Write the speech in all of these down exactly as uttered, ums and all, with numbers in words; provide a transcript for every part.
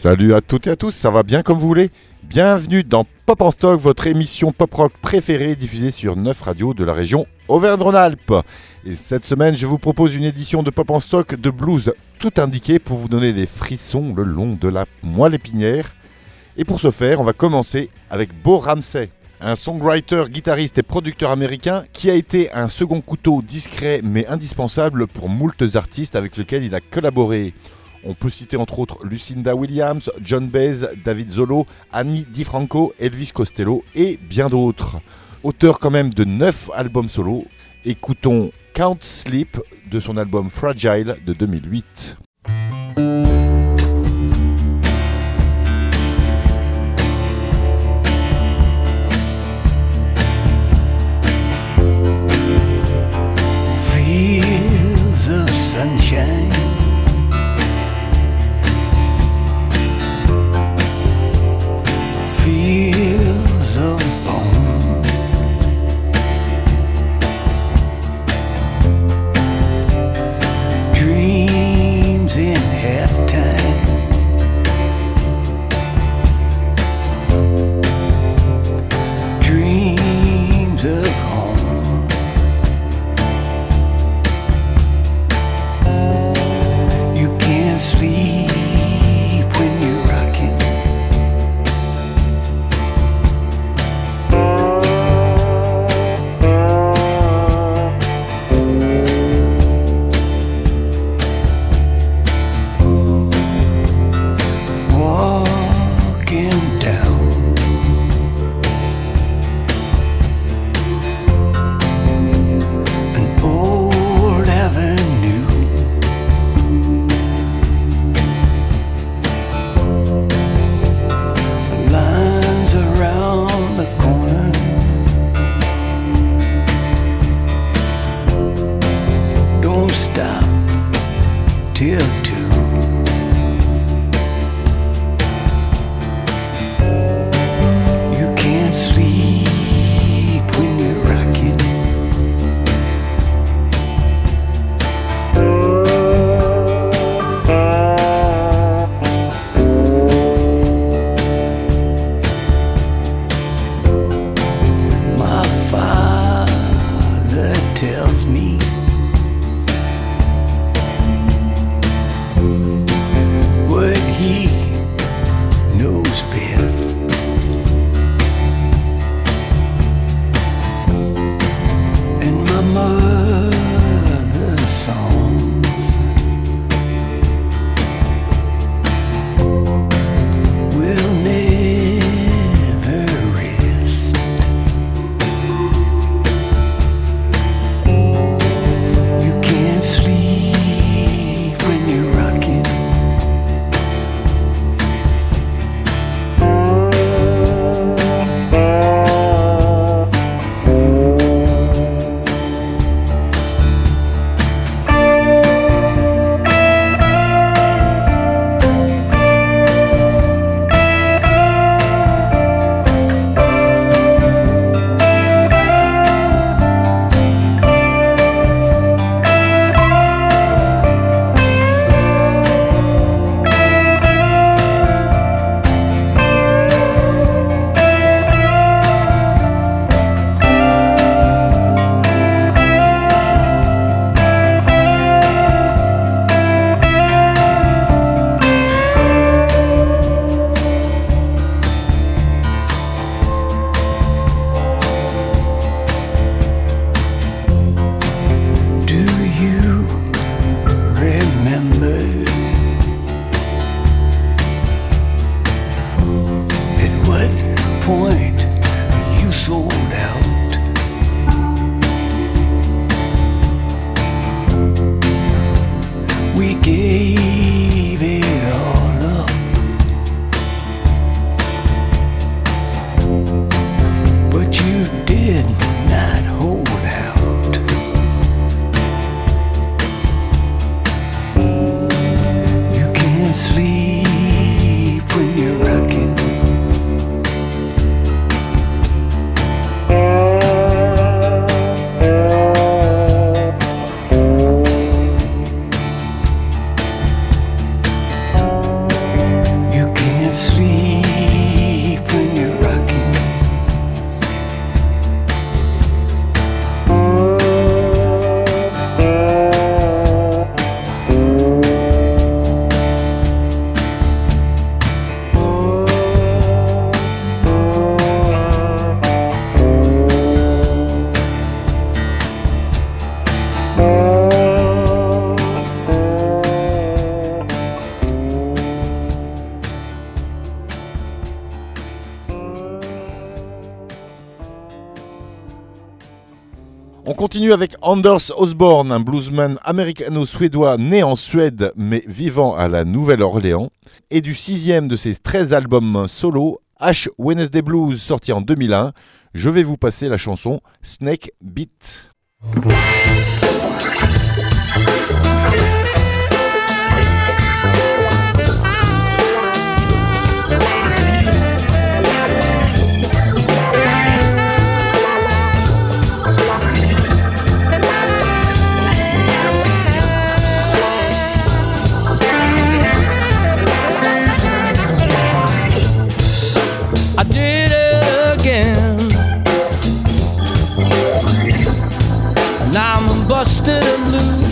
Salut à toutes et à tous, ça va bien comme vous voulez? Bienvenue dans Pop en Stock, votre émission pop rock préférée diffusée sur neuf radios de la région Auvergne-Rhône-Alpes. Et cette semaine, je vous propose une édition de Pop en Stock de blues tout indiqué pour vous donner des frissons le long de la moelle épinière. Et pour ce faire, on va commencer avec Bo Ramsey, un songwriter, guitariste et producteur américain qui a été un second couteau discret mais indispensable pour moultes artistes avec lesquels il a collaboré. On peut citer entre autres Lucinda Williams, John Baez, David Zolo, Ani DiFranco, Elvis Costello et bien d'autres. Auteur quand même de neuf albums solo, écoutons Can't Sleep de son album Fragile de deux mille huit. Fields of sunshine, fields of bones, dreams in halftime, dreams of home. You can't sleep when you're rocking. Thank On continue avec Anders Osborne, un bluesman américano-suédois né en Suède mais vivant à la Nouvelle-Orléans. Et du sixième de ses treize albums solo, Ash Wednesday Blues, sorti en deux mille un, je vais vous passer la chanson Snake Beat. I did it again. Now I'm busted and blue.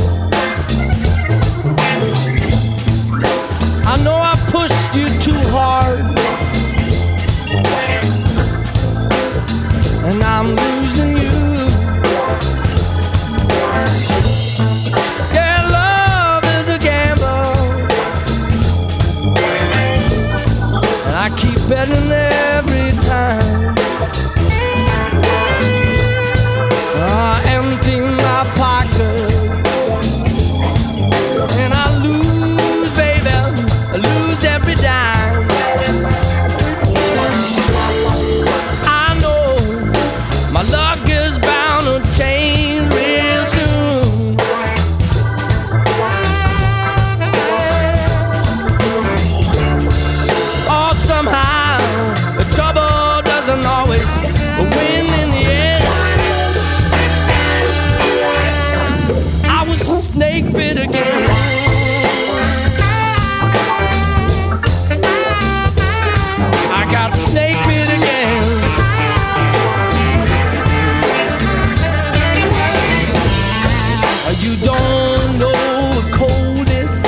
I know I pushed you too hard, and I'm losing you. Yeah, love is a gamble, and I keep betting every time. I empty my pocket and I lose, baby, I lose every dime. I know my luck is bound to change real soon. Oh, somehow the trouble doesn't always win in the end. I was snake bit again. I got snake bit again. You don't know what cold is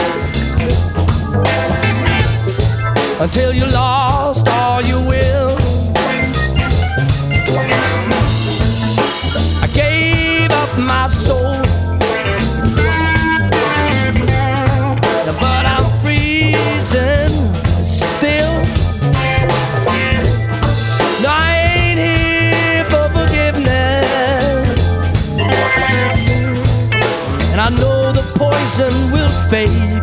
until you lost all you will. I gave up my soul, but I'm freezing still. No, I ain't here for forgiveness, and I know the poison will fade.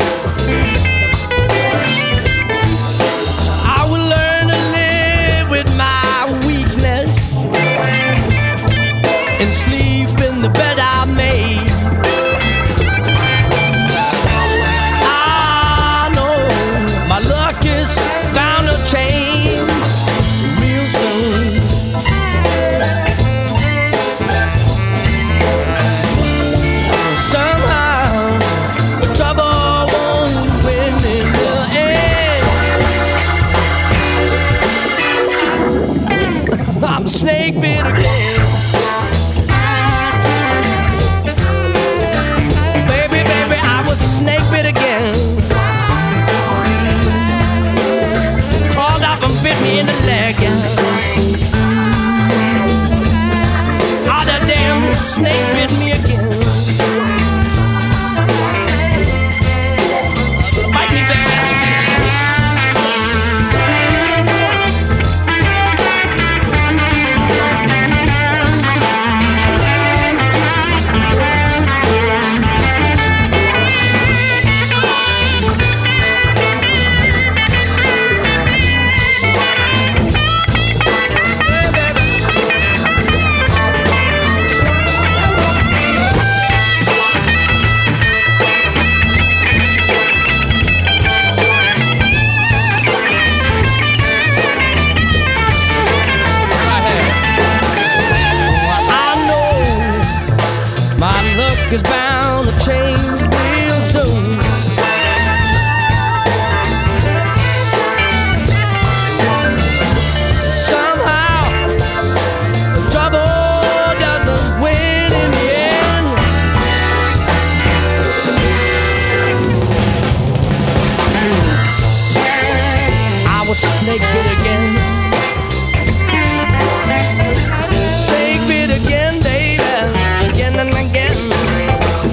I will learn to live with my weakness and sleep in the bed I made. I know my luck is bound to change real soon. Somehow the trouble won't win in the end. I'm snake bit again. Baby, baby, I was snake bit again. Crawled up and bit me in the leg. Oh, that damn snake bit me again. Bite me, baby. Is bound to change real soon. Somehow the trouble doesn't win in the end. I was snake bit again. Snake bit again, baby, again and again.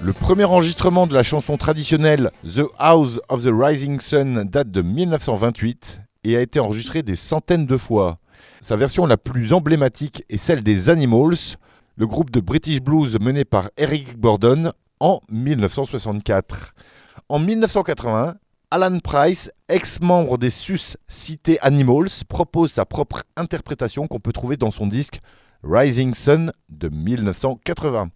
Le premier enregistrement de la chanson traditionnelle The House of the Rising Sun date de dix-neuf cent vingt-huit et a été enregistré des centaines de fois. Sa version la plus emblématique est celle des Animals, le groupe de British Blues mené par Eric Burdon en dix-neuf cent soixante-quatre. En dix-neuf cent quatre-vingt-un, Alan Price, ex-membre des sus-cités Animals, propose sa propre interprétation qu'on peut trouver dans son disque Rising Sun de dix-neuf cent quatre-vingts.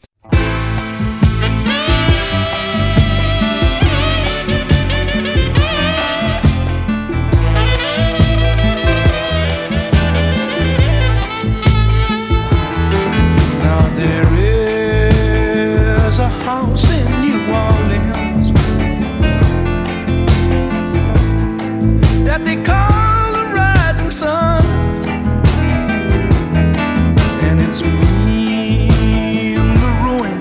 Now there is a house in New Orleans that they call the Rising Sun, and it's been the ruin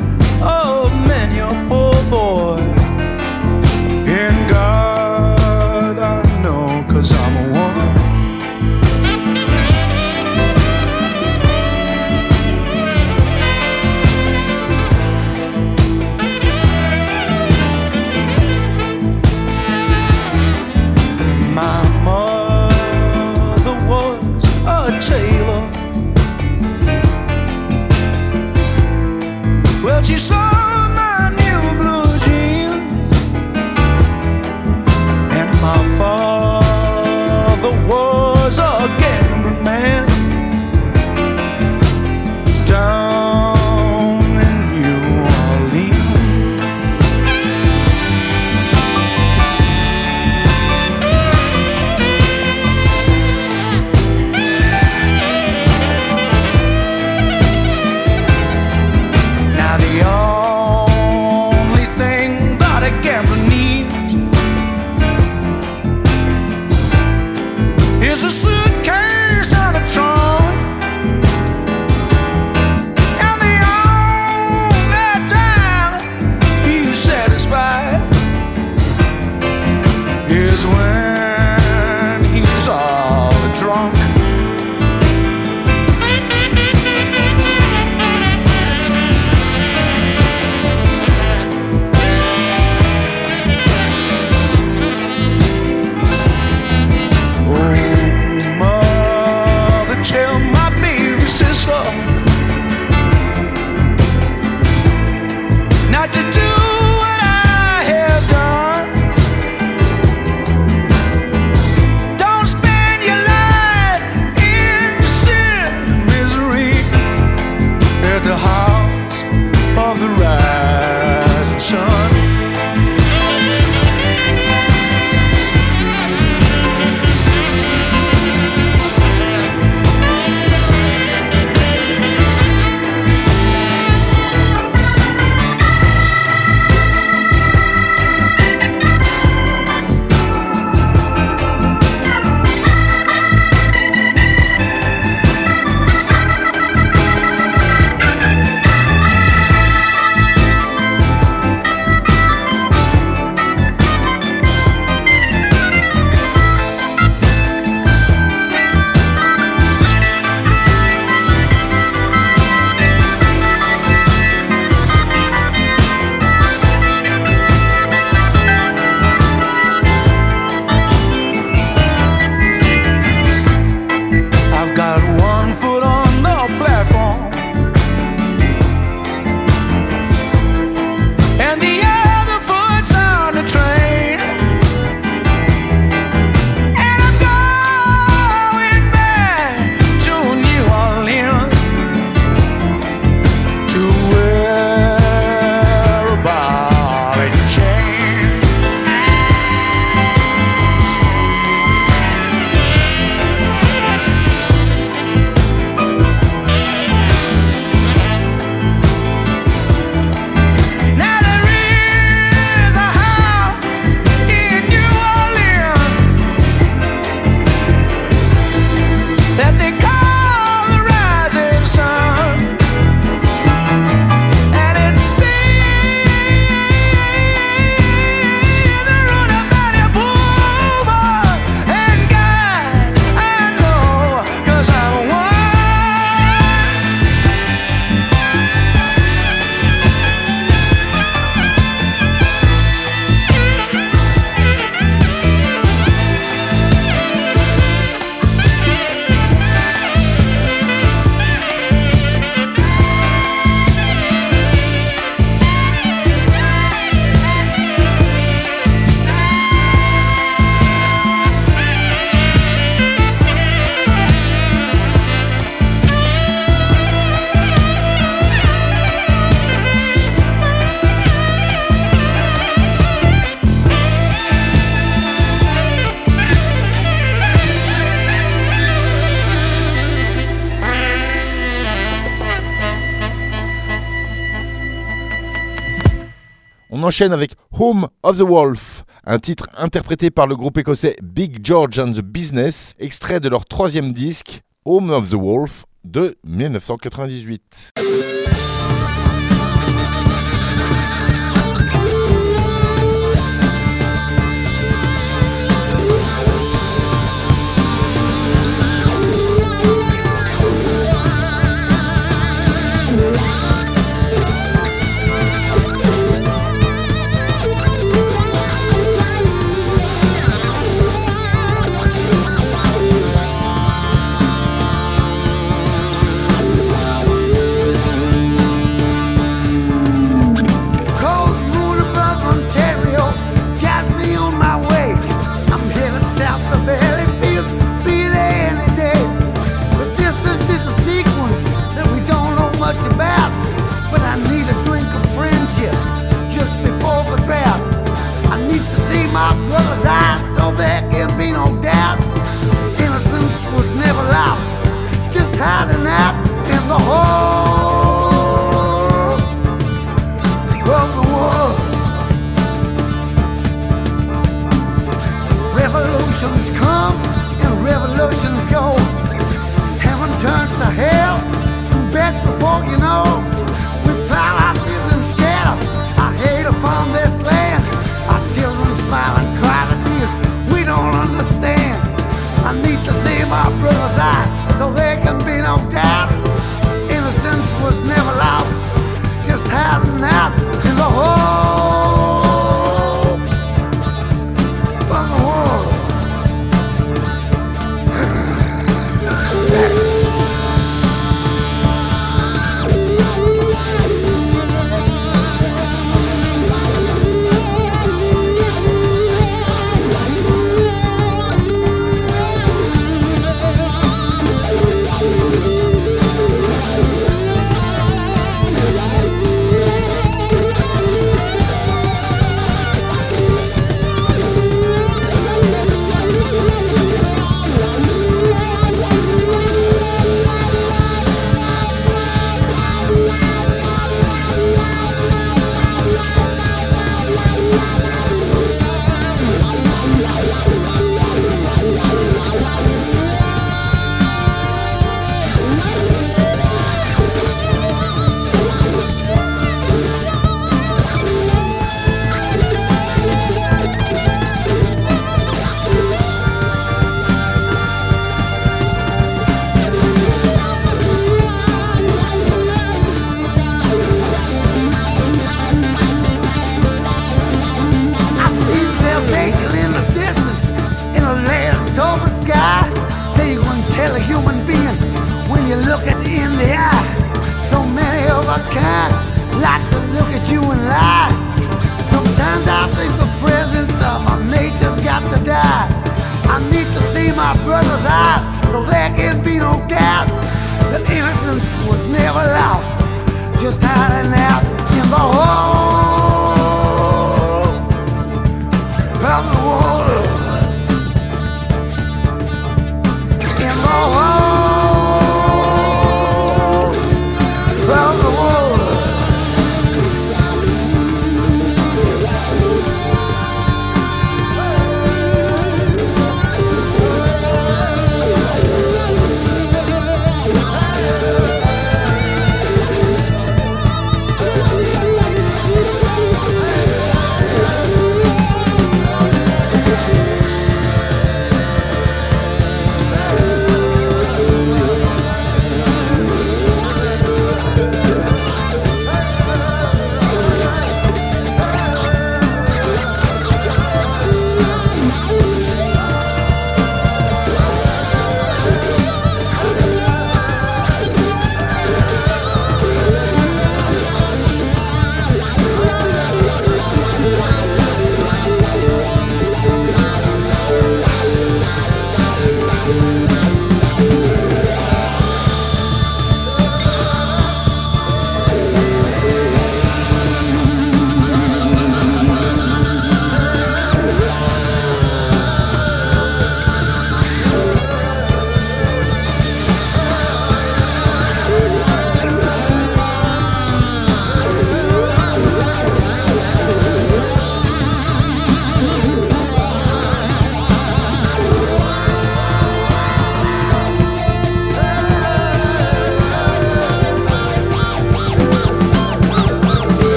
On enchaîne avec Home of the Wolf, un titre interprété par le groupe écossais Big George and the Business, extrait de leur troisième disque, Home of the Wolf, de dix-neuf cent quatre-vingt-dix-huit.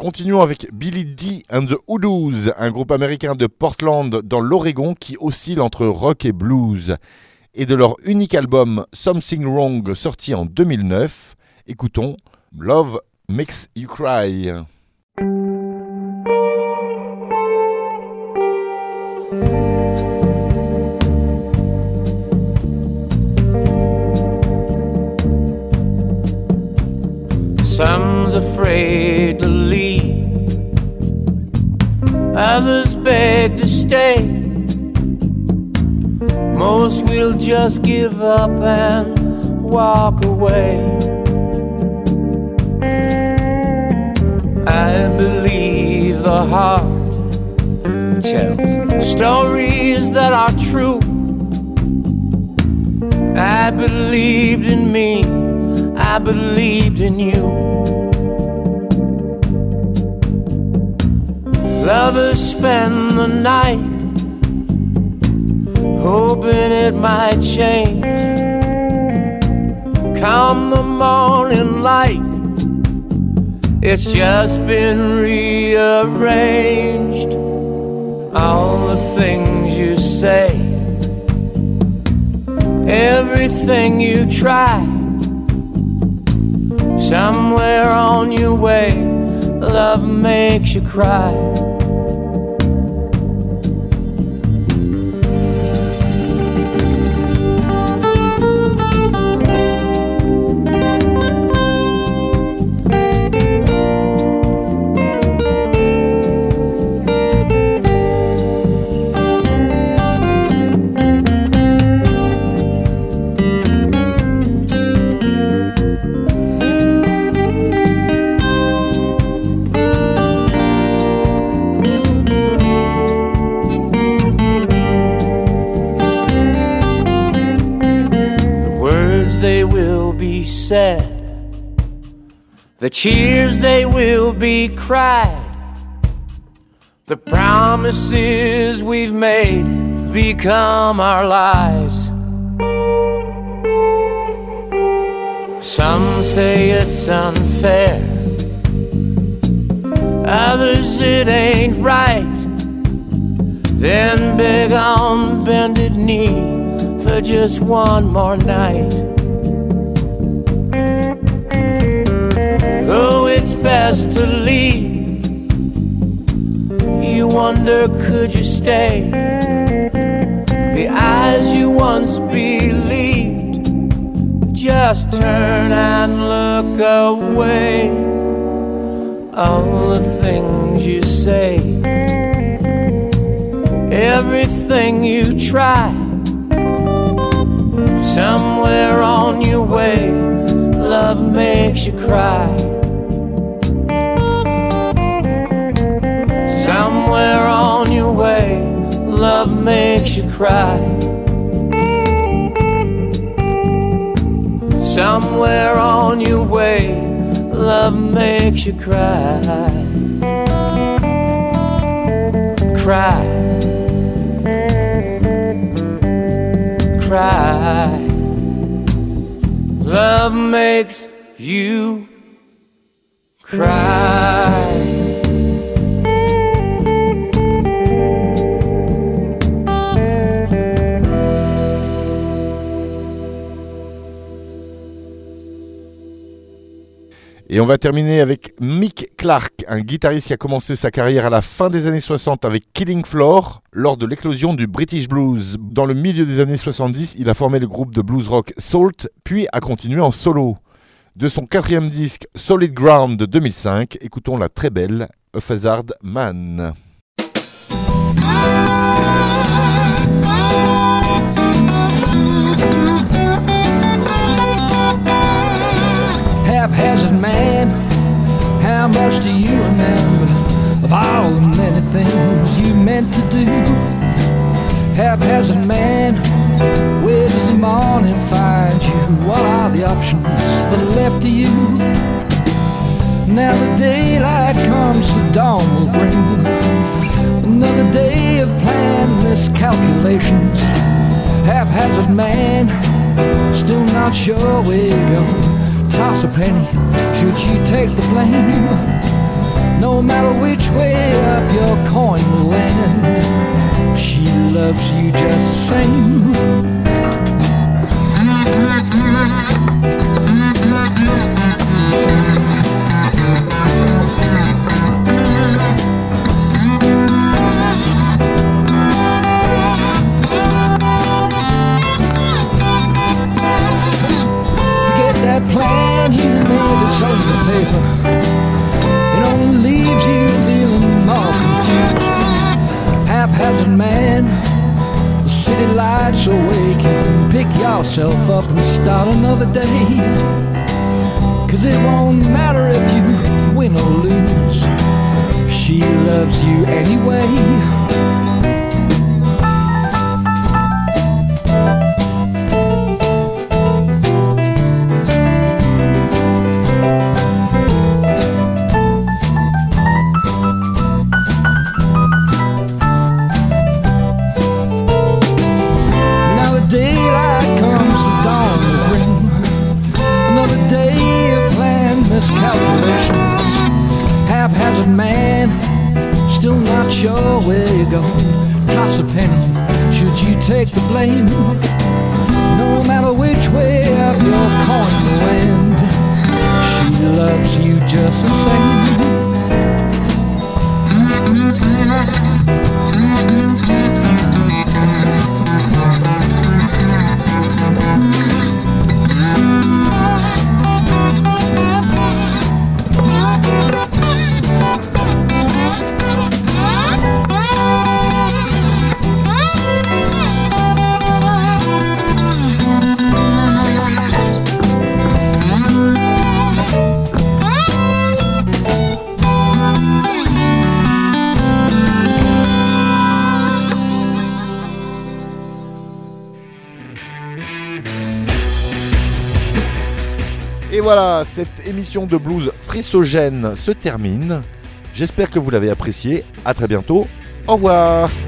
Continuons avec Billy D and the Hoodoos, un groupe américain de Portland dans l'Oregon qui oscille entre rock et blues. Et de leur unique album Something Wrong sorti en deux mille neuf, écoutons Love Makes You Cry. Some's afraid to leave, others beg to stay. Most will just give up and walk away. I believe the heart tells stories that are true. I believed in me, I believed in you. Lovers spend the night hoping it might change. Come the morning light, it's just been rearranged. All the things you say, everything you try, somewhere on your way, love makes you cry. Said, the tears they will be cried, the promises we've made become our lies. Some say it's unfair, others it ain't right. Then beg on bended knee for just one more night. Though it's best to leave, you wonder could you stay? The eyes you once believed just turn and look away. All the things you say, everything you try, somewhere on your way, love makes you cry. Somewhere on your way, love makes you cry. Somewhere on your way, love makes you cry. Cry. Cry. Love makes you cry. Et on va terminer avec Mick Clark, un guitariste qui a commencé sa carrière à la fin des années soixante avec Killing Floor, lors de l'éclosion du British Blues. Dans le milieu des années soixante-dix, il a formé le groupe de blues rock Salt, puis a continué en solo. De son quatrième disque Solid Ground de deux mille cinq, écoutons la très belle A Feathered Man. Haphazard man, how much do you remember of all the many things you meant to do? Haphazard man, where does the morning find you? What are the options that are left to you? Now the daylight comes, the dawn will bring another day of planned miscalculations. Haphazard man, still not sure where you're going. Toss a penny, should you take the blame? No matter which way up your coin will land, she loves you just the same. Forget that plan you made that's on the paper. It only leaves you feeling more confused. Haphazard man, the city lights awake. Pick yourself up and start another day. Cause it won't matter if you win or lose, she loves you anyway. Miscalculations, haphazard man, still not sure where you're going. Toss a penny, should you take the blame? No matter which way up your coin will land, she loves you just the same. Et voilà, cette émission de blues frissogène se termine. J'espère que vous l'avez apprécié. À très bientôt. Au revoir.